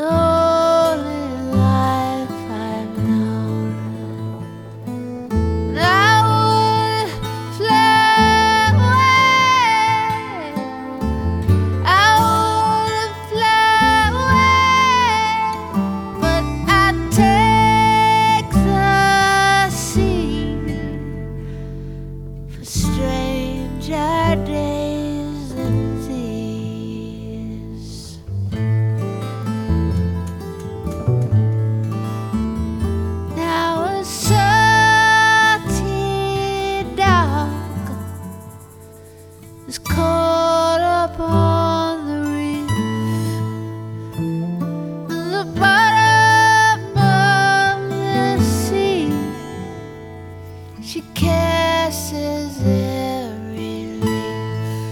only life I've known. And I would fly away. I would fly away, but I take the sea for stranger days than these. Now a certain dark is caught upon the reef, and the bottom of the sea she caresses every leaf.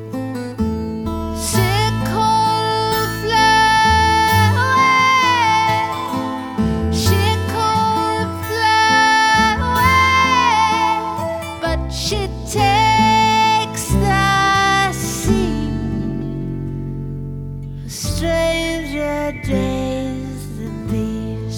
Sick cold fly away, she cold fly away, but she takes the sea for stranger days than these.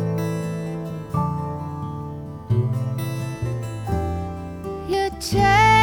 You take